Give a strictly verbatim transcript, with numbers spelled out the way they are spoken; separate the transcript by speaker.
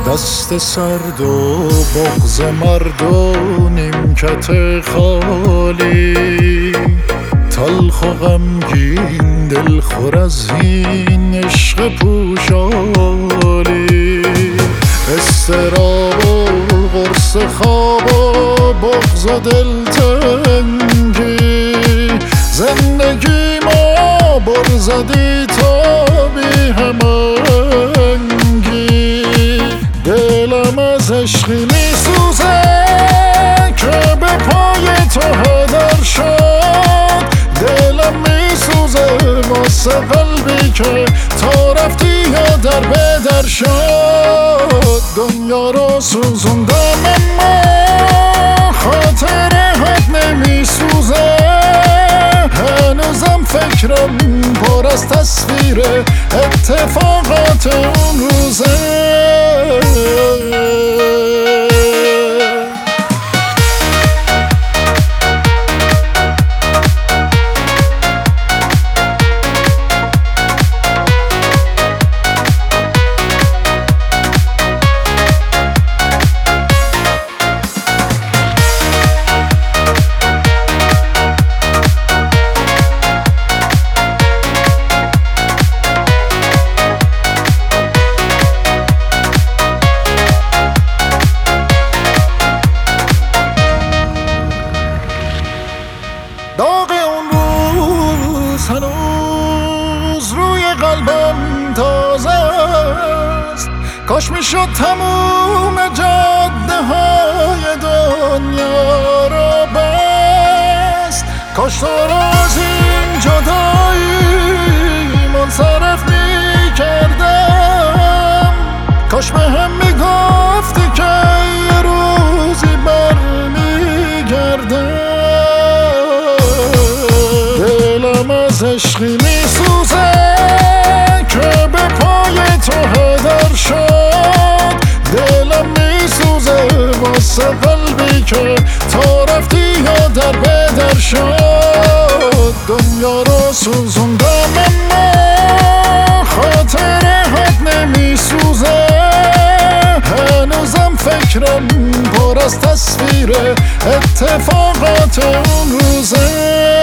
Speaker 1: دست سرد و بغض مرد و نیمکت خالی، تلخ و غمگین دلخور از این عشق پوشالی، اضطراب و قرص خواب و بغض و دلتنگی، زندگی ما بر زدی تا بی همانگی، دلم از عشقی می سوزه که به پای تو هدر شد، دلم می سوزه واسه قلبی که تا رفتی یا در بدر شد، دنیا رو سوزوندم اما خاطرهات نمی سوزه، هنوزم فکرم پر از تصویر اتفاقات اون روزه. داغ اون روز هنوز روی قلبم تازه است، کاش میشد تموم جاده های دنیا رو بست، کاش تو رو از این جدایی منصرف میکردم، کاش به هم میگفتی که یه روزی برمیگردم، از عشقی می سوزه که به پای تو هدر شد، دلم می سوزه واسه قلبی که تا رفتی یا در بدر شد، دنیا رو سوزوندم اما خاطرهات نمی سوزه، هنوزم فکرم پر از تصویر اتفاقات اون روزه.